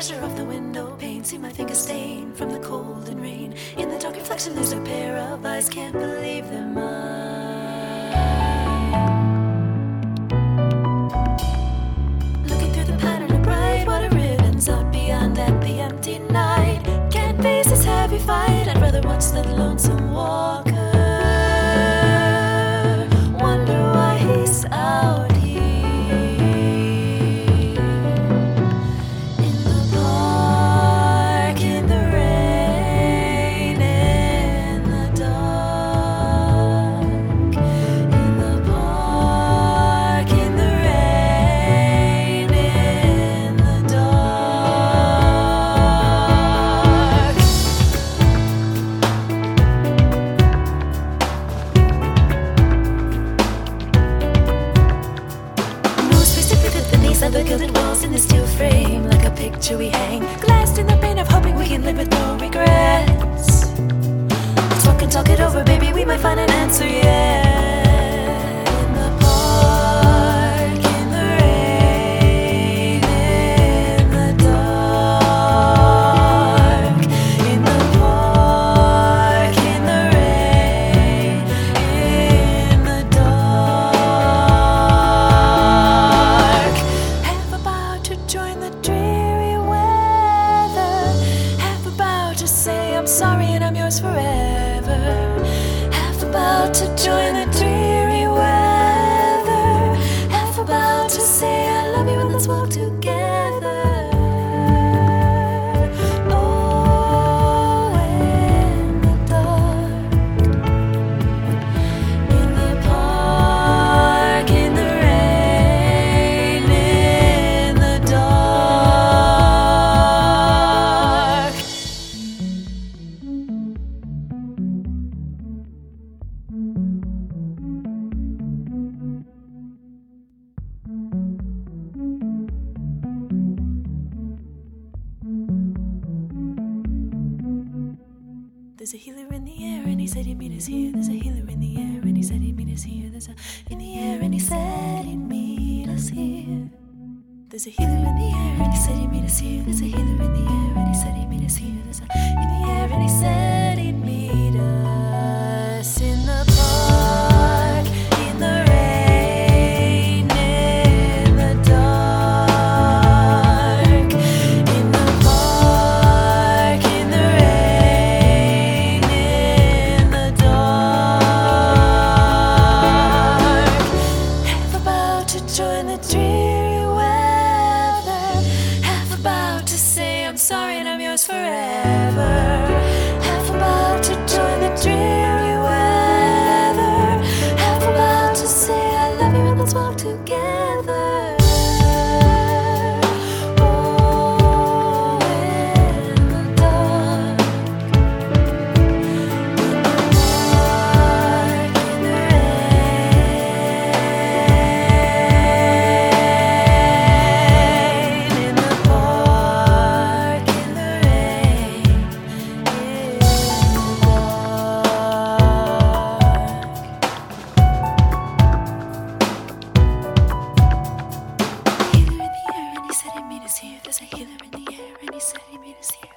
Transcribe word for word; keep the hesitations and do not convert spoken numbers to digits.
pressure off the window pane. See my fingers stained from the cold and rain. In the dark reflection there's a pair of eyes. Can't believe they're mine. Looking through the pattern of bright water ribbons out beyond at the empty night. Can't face this heavy fight. I'd rather watch the lonesome walker. Wonder why he's out. Of the gilded walls in the steel frame, like a picture we hang, glassed in the pain of hoping we can live with no regrets. Talk and talk it over, baby, we might find an answer, yeah. In the park, in the rain, in the dark. In the park, in the rain, in the dark. Join the dreary weather. Half about to say I'm sorry and I'm yours forever. Half about to join the dreary weather. Half about to say I love you and let's walk together. Oh, in the dark. In the park, in the rain, in the dark. There's a healer in the air and he said he'd meet us here. There's a healer in the air and he said he'd meet us here. There's a in the air and he said he'd meet us here. There's a healer in the air and he said he'd meet us here. There's a healer in the air and he said he'd meet us here. There's a in the air and he said he'd meet us in the park, in the rain, in the dark. In the park, in the rain, in the dark. Half about to join the dreary weather. Half about to say I'm sorry and I'm yours forever. Half about to join the dreary weather. Half about to say I love you and let's walk together. Oh, in the dark. In the park, in the rain. In the park, in the rain, in the dark. Healer in the air and he said he'd meet us here. There's a healer in the air and he said he'd meet us here.